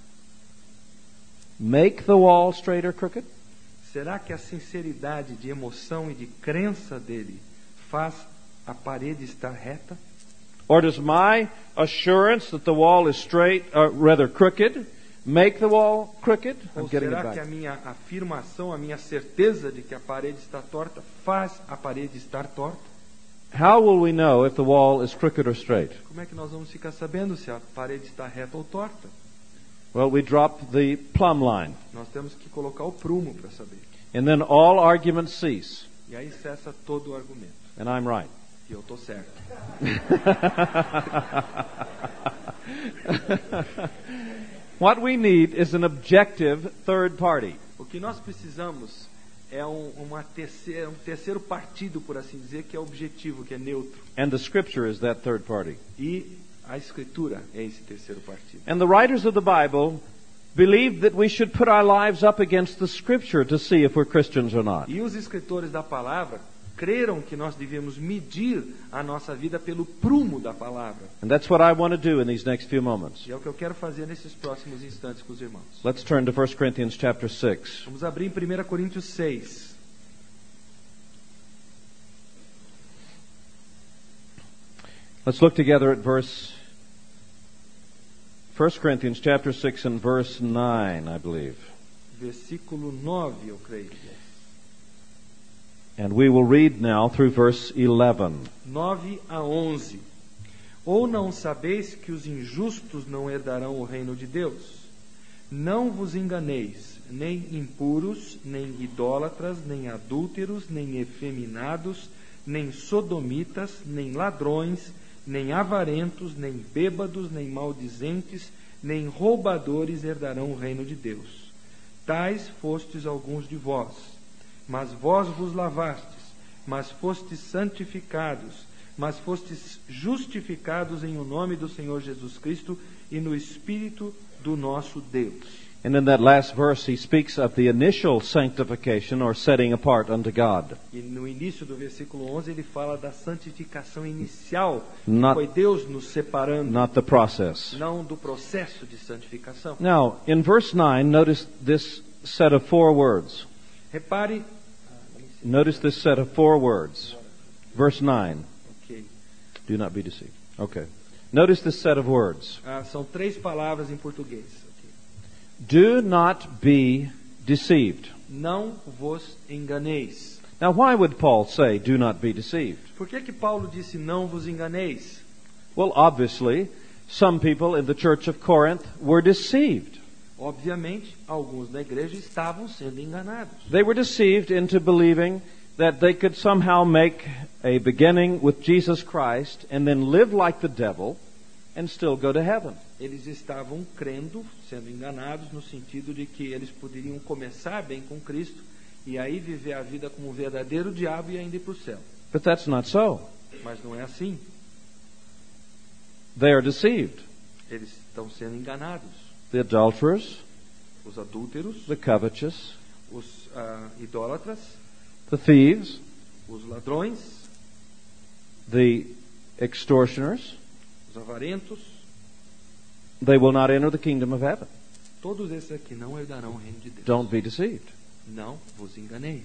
make the wall straight or crooked? Será que a sinceridade de emoção e de crença dele faz a parede estar reta? Or does my assurance that the wall is straight, or rather crooked, make the wall crooked? I'm Ou getting it será que a back. minha afirmação, a minha certeza de que a parede está torta faz a parede estar torta? How will we know if the wall is crooked or straight? Como é que nós vamos ficar sabendo se a parede está reta ou torta? Well, we drop the plumb line, Nós temos que colocar o prumo para saber. and then all arguments cease, E aí cessa todo o argumento. and I'm right. E eu estou certo. What we need is an objective third party. O que nós precisamos é um terceiro partido, por assim dizer, que é objetivo, que é neutro. And the Scripture is that third party. E a Escritura é esse terceiro partido. And the writers of the Bible believe that we should put our lives up against the Scripture to see if we're Christians or not. E os escritores da palavra creram que nós devíamos medir a nossa vida pelo prumo da palavra. And that's what I want to do in these next few moments. E é o que eu quero fazer nesses próximos instantes com os irmãos. Let's turn to 1 Corinthians chapter 6. Vamos abrir em 1 Coríntios 6. Let's look together at 1 Corinthians chapter 6 and verse 9, I believe. Versículo 9, eu creio. And we will read now through verse 11. 9 a 11. Ou não sabeis que os injustos não herdarão o reino de Deus? Não vos enganeis, nem impuros, nem idólatras, nem adúlteros, nem efeminados, nem sodomitas, nem ladrões, nem avarentos, nem bêbados, nem maldizentes, nem roubadores herdarão o reino de Deus. Tais fostes alguns de vós. Mas vós vos lavastes, mas fostes santificados, mas fostes justificados em o nome do Senhor Jesus Cristo e no Espírito do nosso Deus. And in that last verse, he speaks of the initial sanctification or setting apart unto God. E no início do versículo 11 ele fala da santificação inicial, que Not- foi Deus nos separando, Not the process. não do processo de santificação. Now, in verse 9, notice this set of 4 words. Repare, Notice this set of 4 words. Verse 9. ok, Do not be deceived. Okay. Notice this set of words. são 3 palavras em português. Ok. Do not be deceived. Não vos enganeis. Now, why would Paul say, do not be deceived? Por que Paulo disse não vos enganeis? Well, obviously, some people in the church of Corinth were deceived. Obviamente, alguns na igreja estavam sendo enganados. They were deceived into believing that they could somehow make a beginning with Jesus Christ and then live like the devil and still go to heaven. Eles estavam crendo, sendo enganados, no sentido de que eles poderiam começar bem com Cristo e aí viver a vida como um verdadeiro diabo e ainda ir para o céu. But that's not so. Mas não é assim. They are deceived. Eles estão sendo enganados. The adulterers, Os adúlteros, the covetous, os idólatras, the thieves, os ladrões, the extortioners, os avarentos, they will not enter the kingdom of heaven. todos esses aqui não herdarão o reino de Deus. Don't be deceived. Não vos enganeis.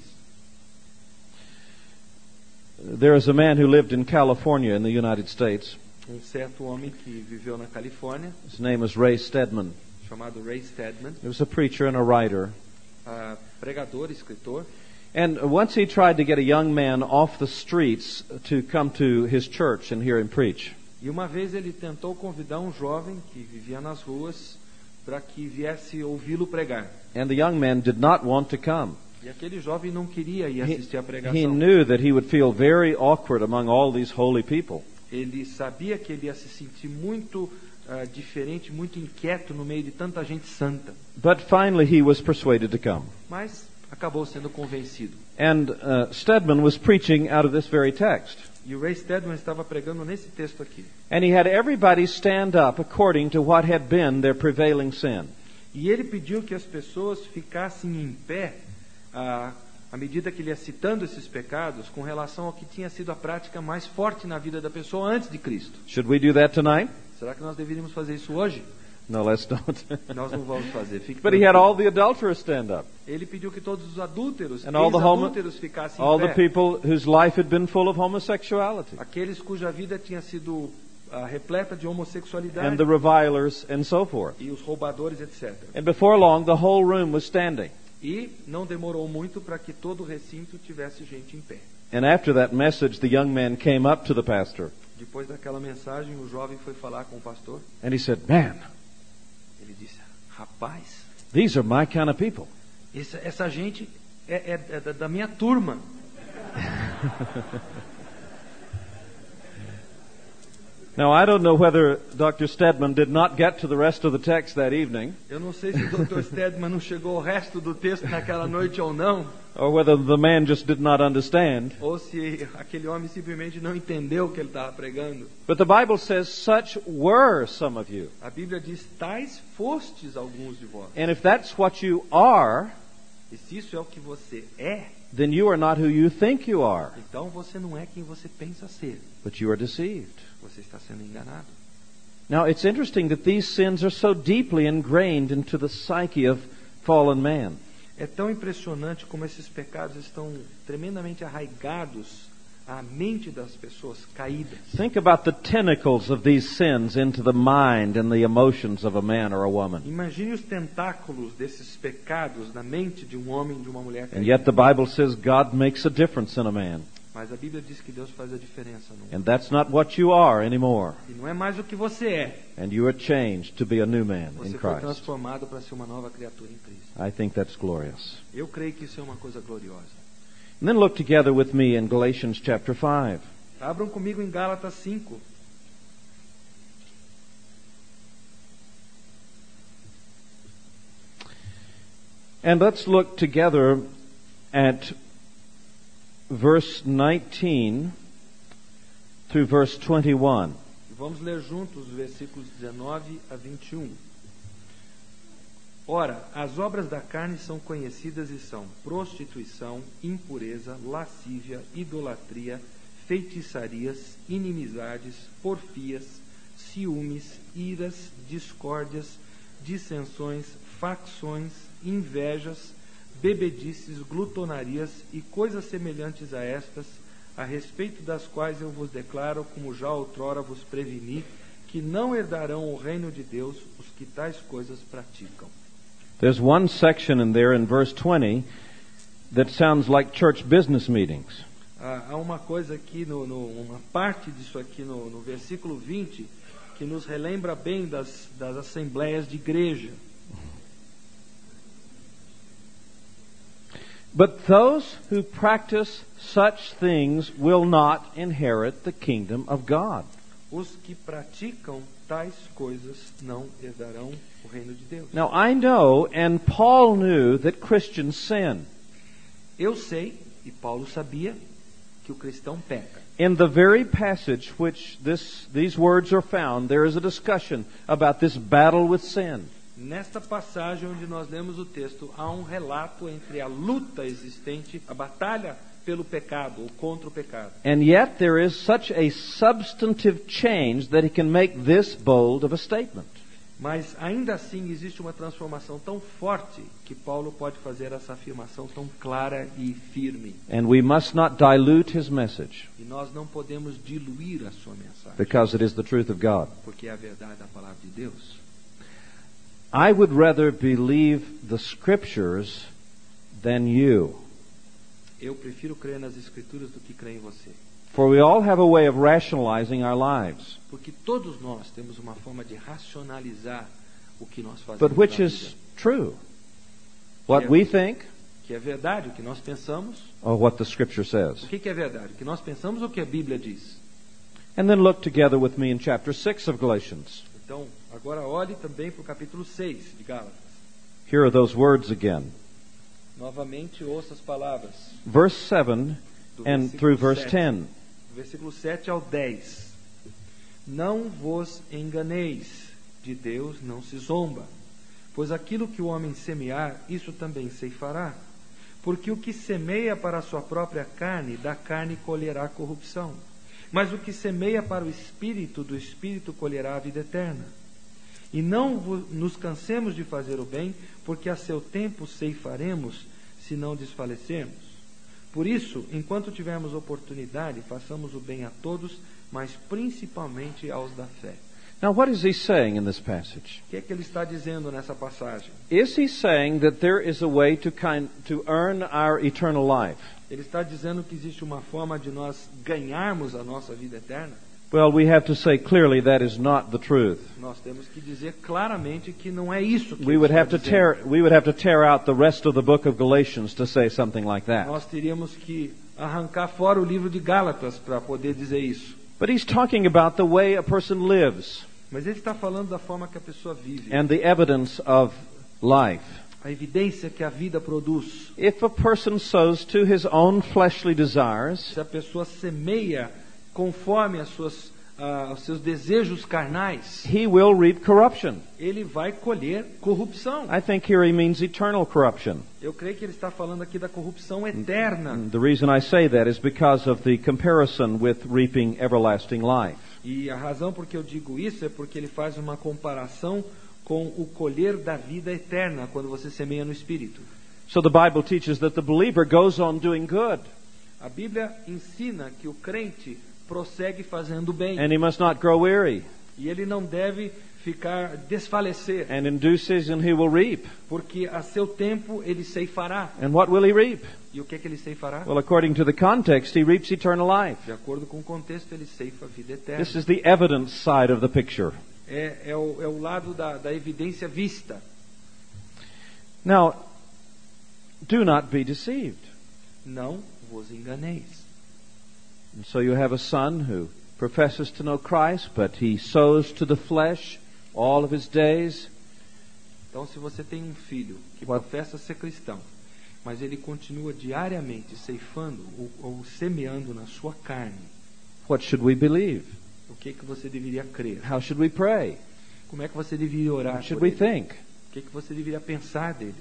There is a man who lived in California in the United States. Certo homem que viveu na Califórnia, His name was Ray Stedman. chamado Ray Stedman, He was a preacher and a writer. Pregador, escritor. And once he tried to get a young man off the streets to come to his church and hear him preach. E uma vez ele tentou convidar um jovem que vivia nas ruas para que viesse ouvi-lo pregar. And the young man did not want to come. E aquele jovem não queria ir assistir a He pregação. knew that he would feel very awkward among all these holy people. Ele sabia que ele ia se sentir muito diferente, muito inquieto no meio de tanta gente santa. But finally he was persuaded to come. Mas acabou sendo convencido. And Stedman was preaching out of this very text. E o Ray Stedman estava pregando nesse texto aqui. And he had everybody stand up according to what had been their prevailing sin. E ele pediu que as pessoas ficassem em pé à medida que ele ia citando esses pecados com relação ao que tinha sido a prática mais forte na vida da pessoa antes de Cristo. Should we do that tonight? Será que nós deveríamos fazer isso hoje? No, let's don't. Nós não vamos fazer. Fique But he had tranquilo. all the adulterers stand up. Ele pediu que todos os adúlteros, And all the ex-adúlteros ficassem all em the pé. people whose life had been full of homosexuality. Aqueles cuja vida tinha sido repleta de homossexualidade. And the revilers and so forth. E os roubadores, etc. And before long the whole room was standing. E não demorou muito para que todo o recinto tivesse gente em pé. And after that message the young man came up to the pastor Depois daquela mensagem, o jovem foi falar com o pastor. and he said, "Man, Ele disse: rapaz, these are my kind of people." essa gente é da minha turma. Now, I don't know whether Dr. Stedman did not get to the rest of the text that evening, Eu não sei se o Dr. Stedman não chegou ao resto do texto naquela noite ou não, or whether the man just did not understand. ou se aquele homem simplesmente não entendeu o que ele estava pregando. But the Bible says, "Such were some of you." A Bíblia diz: tais fostes alguns de vós. And if that's what you are, E se isso é o que você é, then you are not who you think you are, então você não é quem você pensa ser. but you are deceived. Você está sendo enganado. Now, it's interesting that these sins are so deeply ingrained into the psyche of fallen man. É tão impressionante como esses pecados estão tremendamente arraigados à mente das pessoas caídas. Think about the tentacles of these sins into the mind and the emotions of a man or a woman. Imagine os tentáculos desses pecados na mente de um homem e de uma mulher And caída. yet the Bible says God makes a difference in a man. Mas a Bíblia diz que Deus faz a diferença no mundo. And that's not what you are anymore. E não é mais o que você é. And you are changed to be a new man in Você foi Christ. transformado para ser uma nova criatura em Cristo. I think that's glorious. Eu creio que isso é uma coisa gloriosa. And then look together with me in Galatians chapter 5. Abram comigo em Gálatas 5. And let's look together at verse 19 through verse 21. E vamos ler juntos os versículos 19 a 21. Ora, as obras da carne são conhecidas e são prostituição, impureza, lascívia, idolatria, feitiçarias, inimizades, porfias, ciúmes, iras, discórdias, dissensões, facções, invejas, bebedices, glutonarias e coisas semelhantes a estas, a respeito das quais eu vos declaro, como já outrora vos preveni, que não herdarão o reino de Deus os que tais coisas praticam. There's one section in there in verse 20 that sounds like church business meetings. Há uma coisa aqui, uma parte disso aqui no versículo 20, que nos relembra bem das assembleias de igreja. But those who practice such things will not inherit the kingdom of God. Os que praticam tais coisas não herdarão o reino de Deus. Now I know, and Paul knew, that Christians sin. Eu sei, e Paulo sabia, que o cristão peca. In the very passage which these words are found, there is a discussion about this battle with sin. Nesta passagem onde nós lemos o texto, há um relato entre a luta existente, a batalha pelo pecado ou contra o pecado. And yet there is such a substantive change that he can make this bold of a statement. Mas ainda assim existe uma transformação tão forte que Paulo pode fazer essa afirmação tão clara e firme. And we must not dilute his message, E nós não podemos diluir a sua mensagem, because it is the truth of God. porque é a verdade da palavra de Deus. I would rather believe the scriptures than you. Eu prefiro crer nas Escrituras do que crer em você. For we all have a way of rationalizing our lives. Porque todos nós temos uma forma de racionalizar o que nós fazemos But which na is vida. true? What we think Que é verdade, o que nós pensamos. or what the Scripture says? O que é verdade? O que nós pensamos ou o que a Bíblia diz? And then look together with me in chapter 6 of Galatians. Então, agora olhe também para o capítulo 6 de Gálatas. Here are those words again. Novamente ouça as palavras. Verse 7 Do and versículo through verse 7. 10. Do versículo 7 ao 10. Não vos enganeis, de Deus não se zomba. Pois aquilo que o homem semear, isso também ceifará. Porque o que semeia para a sua própria carne, da carne colherá corrupção. Mas o que semeia para o Espírito, do Espírito colherá a vida eterna. E não nos cansemos de fazer o bem, porque a seu tempo ceifaremos, se não desfalecermos. Por isso, enquanto tivermos oportunidade, façamos o bem a todos, mas principalmente aos da fé. Now, what is he saying in this passage? O que é que ele está dizendo nessa passagem? Is he saying that there is a way to earn our eternal life? Ele está dizendo que existe uma forma de nós ganharmos a nossa vida eterna? Well, we have to say clearly that is not the truth. Nós temos que dizer claramente que não é isso que We ele would está have to dizendo. tear out the rest of the book of Galatians to say something like that. Nós teríamos que arrancar fora o livro de Gálatas para poder dizer isso. But he's talking about the way a person lives Mas ele está falando da forma que a pessoa vive, and the evidence of life. a evidência que a vida produz. If a person sows to his own fleshly desires, Se a pessoa semeia conforme os seus desejos carnais, he will reap corruption. ele vai colher corrupção. I think here he means eternal corruption. Eu creio que ele está falando aqui da corrupção eterna. The reason I say that is because of the comparison with reaping everlasting life. E a razão por que eu digo isso é porque ele faz uma comparação com o colher da vida eterna quando você semeia no Espírito. So the Bible teaches that the believer goes on doing good, A Bíblia ensina que o crente prossegue fazendo bem. and he must not grow weary. E ele não deve desfalecer, And in due season he will reap. porque a seu tempo ele ceifará. And what will he reap? E o que é que ele ceifará? Well, according to the context, he reaps eternal life. De acordo com o contexto, ele ceifa a vida eterna. This is the evidence side of the picture. É o lado da evidência vista. Now, do not be deceived. Não vos enganeis. And so you have a son who professes to know Christ, but he sows to the flesh all of his days. Então, se você tem um filho que What? professa ser cristão, mas ele continua diariamente ceifando ou semeando na sua carne, What should we believe? o que você deveria crer? How should we pray? Como é que você deveria orar What should por we ele? think? O que você deveria pensar dele?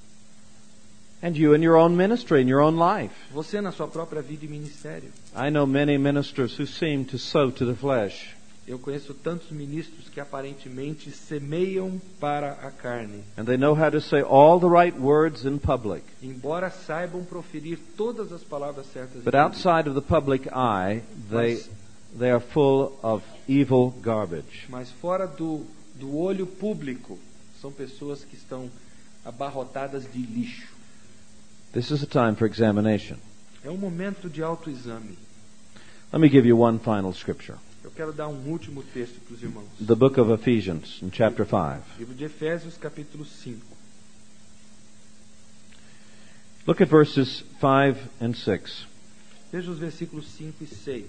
And you in your own ministry, in your own life. Você na sua própria vida e ministério. I know many ministers who seem to sow to the flesh. Eu conheço tantos ministros que aparentemente semeiam para a carne, And they know how to say all the right words in public. embora saibam proferir todas as palavras certas. But em público. outside of the public eye, they are full of evil garbage. Mas fora do olho público, são pessoas que estão abarrotadas de lixo. This is a time for examination. É um momento de autoexame. Let me give you one final scripture. Eu quero dar um último texto para os irmãos. The book of Ephesians, in chapter 5. Livro de Efésios, capítulo 5. Look at verses 5 and 6. Veja os versículos 5 e 6.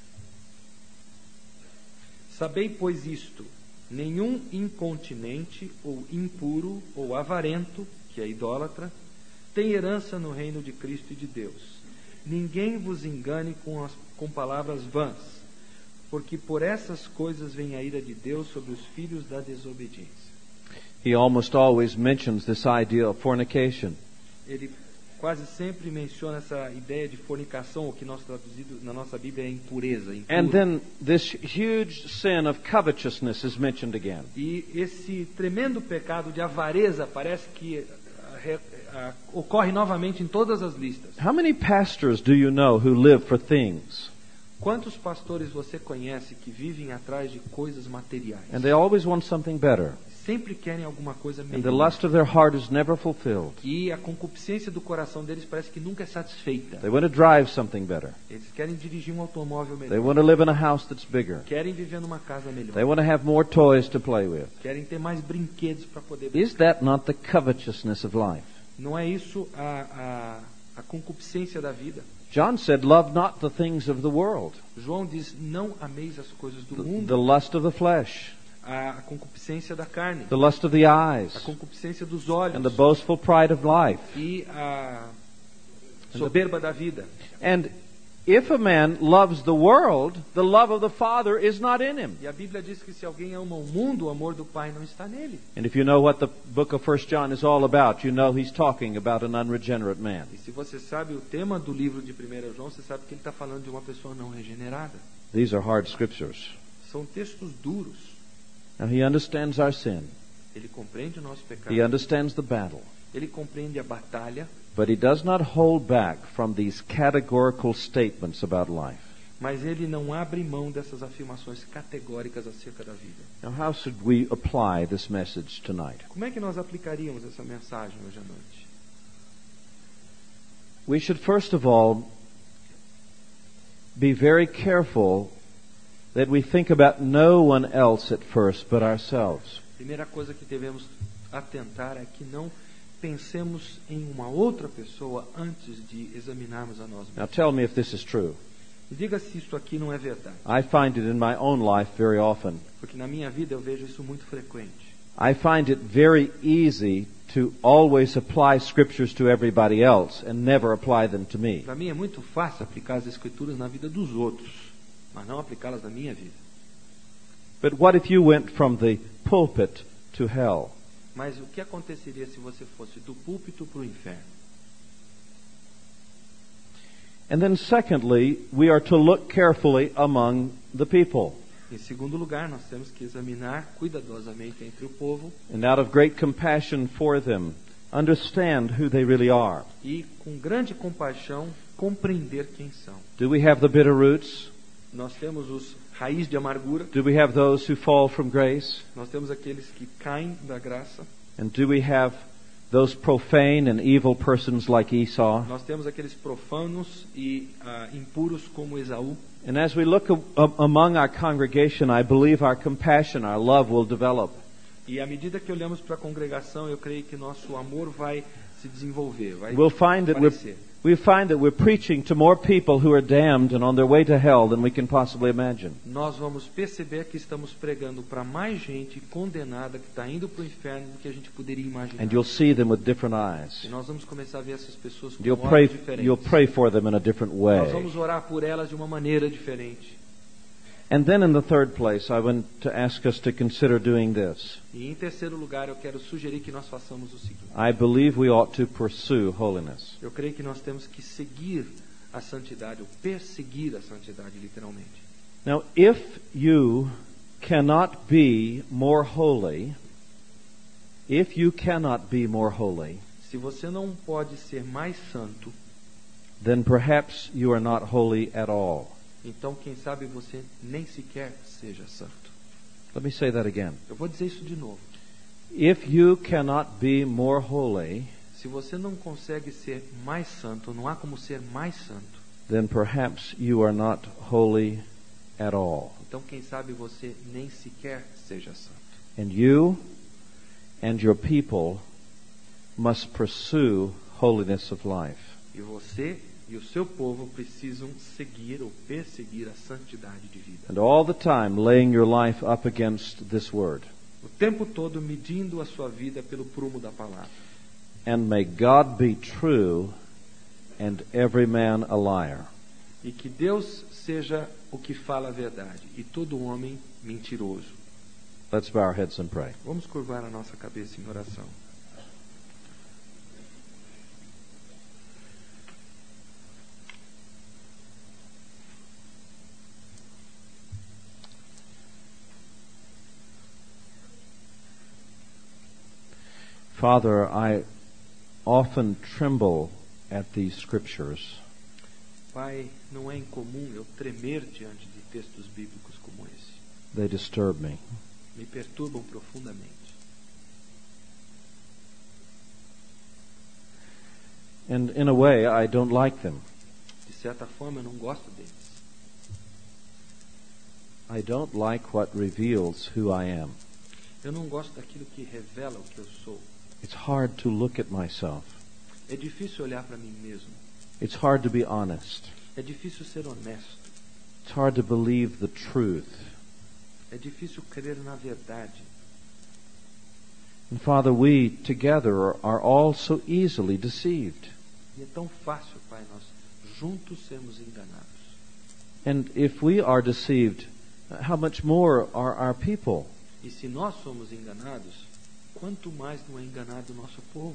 Sabei, pois, isto: nenhum incontinente, ou impuro, ou avarento, que é idólatra, tem herança no reino de Cristo e de Deus. Ninguém vos engane com palavras vãs, porque por essas coisas vem a ira de Deus sobre os filhos da desobediência. He almost always mentions this idea of fornication. Ele quase sempre menciona essa ideia de fornicação, o que nós traduzido na nossa Bíblia é impureza. And Impuro. then this huge sin of covetousness is mentioned again. E esse tremendo pecado de avareza parece que ocorre novamente em todas as listas. How many pastors do you know who live for things? Quantos pastores você conhece que vivem atrás de coisas materiais? And they always want something better. sempre querem alguma coisa and the melhor. lust of their heart is never fulfilled. E a concupiscência do coração deles parece que nunca é satisfeita. They want to drive something better. Eles querem dirigir um automóvel They melhor. want to live in a house that's bigger. Querem viver numa casa They melhor. want to have more toys to play with. Querem ter mais brinquedos para poder Is brincar. that not the covetousness of life? Não é isso a concupiscência da vida. John said, love not the things of the world, João diz, não ameis as coisas do the mundo, lust of the flesh, a concupiscência da carne, the lust of the eyes, a concupiscência dos olhos and the boastful pride of life. e a soberba da vida. And if a man loves the world, the love of the Father is not in him. E a Bíblia diz que se alguém ama o mundo, o amor do Pai não está nele. And if you know what the book of 1 John is all about, you know he's talking about an unregenerate man. E se você sabe o tema do livro de 1 João, você sabe que ele está falando de uma pessoa não regenerada. These are hard scriptures. São textos duros. Now he understands our sin. Ele compreende o nosso pecado. He understands the battle. Ele compreende a batalha. But he does not hold back from these categorical statements about life. Mas ele não abre mão dessas afirmações categóricas acerca da vida. Now, how should we apply this message tonight? Como é que nós aplicaríamos essa mensagem hoje à noite? We should first of all be very careful that we think about no one else at first but ourselves. Primeira coisa que devemos atentar é que não pensemos em uma outra pessoa antes de examinarmos a nós Now mesmos. tell me if this is true. E diga se isso aqui não é verdade. I find it in my own life very often. Porque na minha vida eu vejo isso muito frequente. I find it very easy to always apply scriptures to everybody else and never apply them to me. Para mim é muito fácil aplicar as escrituras na vida dos outros, mas não aplicá-las na minha vida. But what if you went from the pulpit to hell? Mas o que aconteceria se você fosse do púlpito para o inferno? And then secondly, we are to look carefully among the people. Em segundo lugar, nós temos que examinar cuidadosamente entre o povo And out of great compassion for them, understand who they really are. e, com grande compaixão, compreender quem são. Do we have the bitter roots? Nós temos os raiz de amargura, Do we have those who fall from grace? nós temos aqueles que caem da graça, And do we have those profane and evil persons like Esau? nós temos aqueles profanos e impuros como Esaú. And as we look among our congregation, I believe our compassion, our love will develop. E à medida que olhamos para a congregação, eu creio que nosso amor vai se desenvolver, vai We'll find that aparecer. we're preaching to more people who are damned and on their way to hell than we can possibly imagine. Nós vamos perceber que estamos pregando para mais gente condenada que está indo para o inferno do que a gente poderia imaginar. And you'll see them with different E eyes. nós vamos começar a ver essas pessoas com You'll olhos diferentes. pray for them in a different Nós way. vamos orar por elas de uma maneira diferente. And then in the third place, I want to ask us to consider doing this. E em terceiro lugar, eu quero sugerir que nós façamos o seguinte. I believe we ought to pursue holiness. Eu creio que nós temos que seguir a santidade, ou perseguir a santidade, literalmente. Now, if you cannot be more holy, Se você não pode ser mais santo, then perhaps you are not holy at all. então quem sabe você nem sequer seja santo. Let me say that again. Eu vou dizer isso de novo. If you cannot be more holy, Se você não consegue ser mais santo, não há como ser mais santo, then perhaps you are not holy at all. então quem sabe você nem sequer seja santo. And you and your people must pursue holiness of life. E você e o seu povo precisam seguir ou perseguir a santidade de vida. And all the time laying your life up against this word. O tempo todo medindo a sua vida pelo prumo da palavra. And may God be true and every man a liar. E que Deus seja o que fala a verdade e todo homem mentiroso. Let's bow our heads and pray. Vamos curvar a nossa cabeça em oração. Father, I often tremble at these scriptures. Pai, não é incomum eu tremer diante de textos bíblicos como esse. They disturb me. Me perturbam profundamente. And in a way, I don't like them. De certa forma, eu não gosto deles. I don't like what reveals who I am. Eu não gosto daquilo que revela o que eu sou. It's hard to look at myself. É difícil olhar para mim mesmo. It's hard to be honest. É difícil ser honesto. It's hard to believe the truth. É difícil crer na verdade. And Father, we together are all so easily deceived. E é tão fácil, Pai, nós juntos sermos enganados. And if we are deceived, how much more are our people? E se nós somos enganados, quanto mais não é enganado o nosso povo.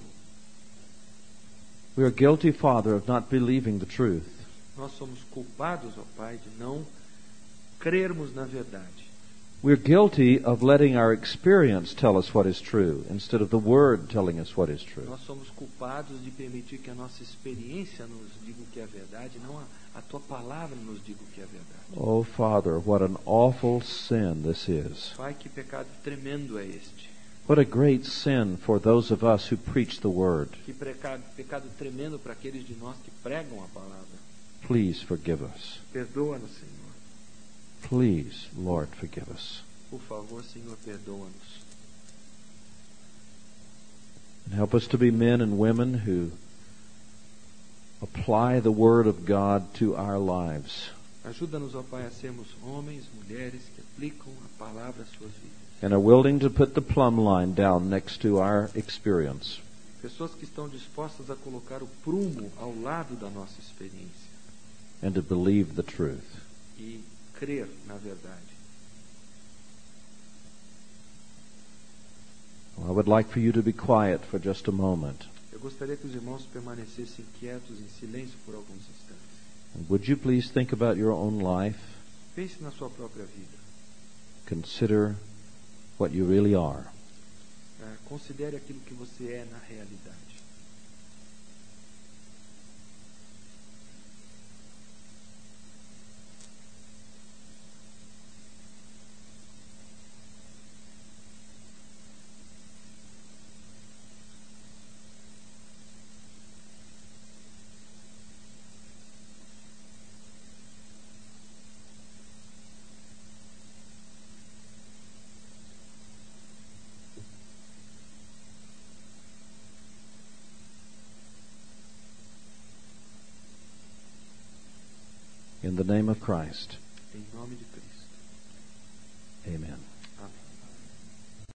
We are guilty, Father, of not believing the truth. Nós somos culpados, ó Pai, de não crermos na verdade. We're guilty of letting our experience tell us what is true instead of the Word telling us what is true. Nós somos culpados de permitir que a nossa experiência nos diga o que é verdade, não a Tua palavra nos diga o que é verdade. Oh, Father, what an awful sin this is. Pai, que pecado tremendo é este. What a great sin for those of us who preach the Word. Que pecado tremendo para aqueles de nós que pregam a palavra. Please forgive us. Perdoa-nos, Senhor. Please, Lord, forgive us. Por favor, Senhor, perdoa-nos. And help us to be men and women who apply the Word of God to our lives. Ajuda-nos, ó Pai, a sermos homens, mulheres que aplicam a palavra às suas vidas. And are willing to put the plumb line down next to our experience. Pessoas que estão dispostas a colocar o prumo ao lado da nossa experiência. And to believe the truth. E crer na verdade. Well, I would like for you to be quiet for just a moment. Eu gostaria que os irmãos permanecessem quietos em silêncio por alguns instantes. And would you please think about your own life? Pense na sua própria vida. Consider what you really are. Considere aquilo que você é na realidade. In the name of Christ. Em nome de Cristo. Amen.